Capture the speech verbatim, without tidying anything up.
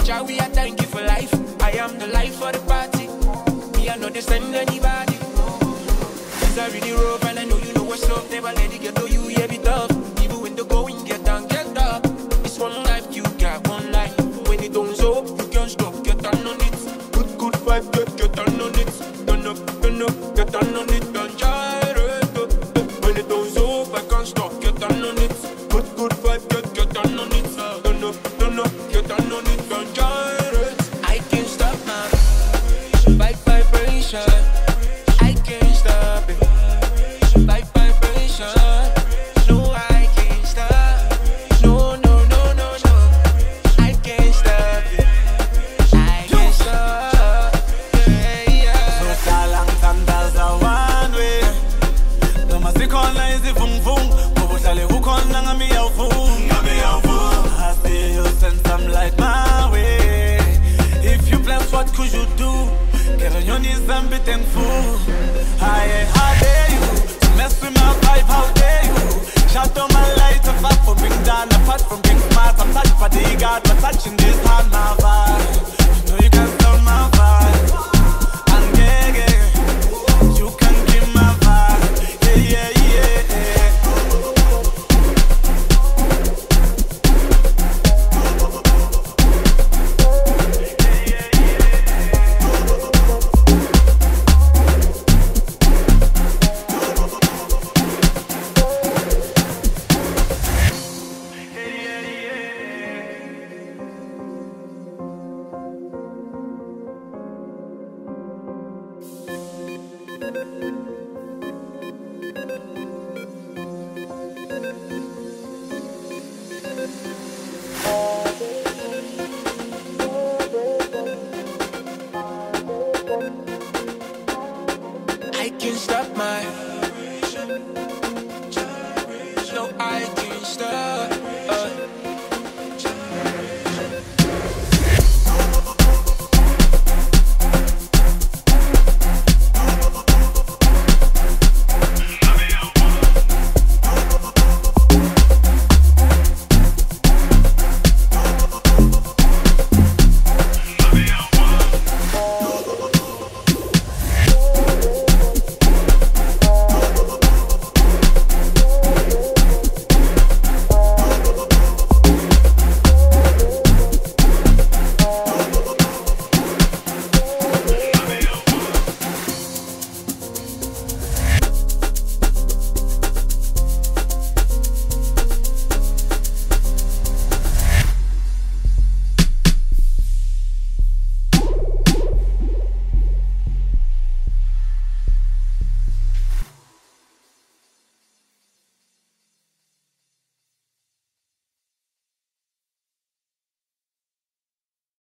Jah, we are thank you for life. I am the life for the party. Me, I know they send anybody. Things are really rough, and I know you know what's up. Never let it get to you, yeah, be tough. Even when the going get down, get up. It's one life, you got one life. When it don't so, you can't stop, get on on it. Good, good vibe, get, get on on it. Turn up, turn up, get on on it. Don't gyrate up. When it don't so, I can't stop, get on on it. Good, good vibe, get, get on on it. Turn up, turn up, get on on it. Don't gyrate. I can't stop my vibe vibration. I can't stop it. Vibe vibration. No, I can't stop. No, no, no, no, no. I can't stop it. I can't stop. Yeah, yeah. So talang sandals are one way. The music online is the fung fung. Bobo shale hook on na ngami au fu. Ngami au fu. I see you send some light my way. If you bless, what could you do? Get on your knees and be thankful. I how dare you to mess with my vibe? How dare you? Shut down my light, a fat for being down, apart from being smart. I'm such bodyguard, but touching this hand, my vibe. You know you can't stop my vibe.